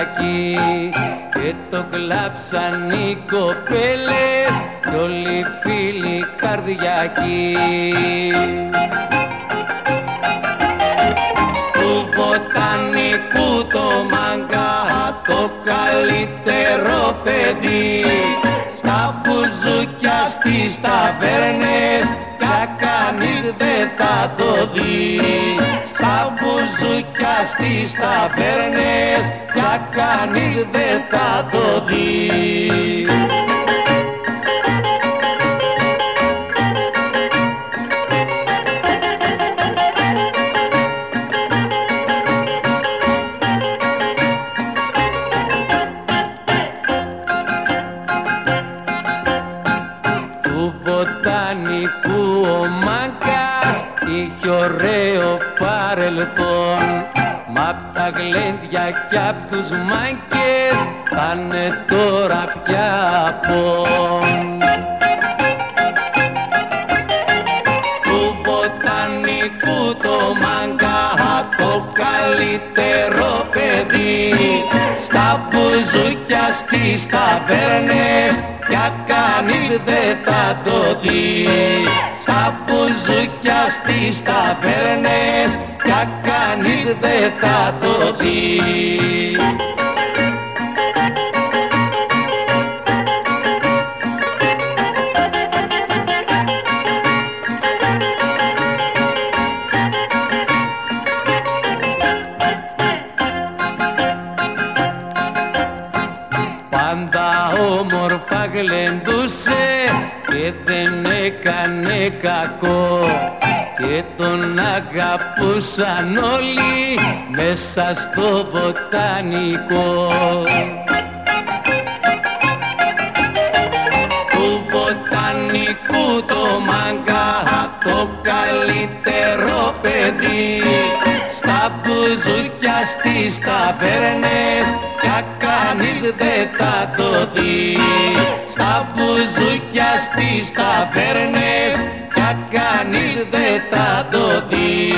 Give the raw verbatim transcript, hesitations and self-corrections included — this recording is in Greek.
Καρδιακή και το κλάψαν οι κοπέλες κι όλοι οι φίλοι καρδιακοί. Του βοτανικού το μάγκα το καλύτερο παιδί, στα μπουζούκια στις ταβέρνες πια κανείς δεν θα το δει. Στα μπουζούκια στις ταβέρνες πια κανείς δεν θα το δει. Βοτανικού ο μάγκας είχε ωραίο παρελθόν, μ' απ' τα γλέντια κι απ' τους μάγκες πάνε τώρα πια απόν. Του βοτανικού το μάγκα το καλύτερο παιδί, στα μπουζούκια στις ταβέρνες πια κανείς δεν θα το δει. Στα μπουζούκια στις ταβέρνες πια κανείς δεν θα το δει. Πάντα όμορφα γλεντούσε και δεν έκανε κακό και τον αγαπούσαν όλοι μέσα στο βοτανικό. Του βοτανικού το μάγκα το καλύτερο παιδί, στα μπουζούκια στις ταβέρνες πια κανείς δεν θα το δει. Στα μπουζούκια στις ταβέρνες πια κανείς δεν θα το δει.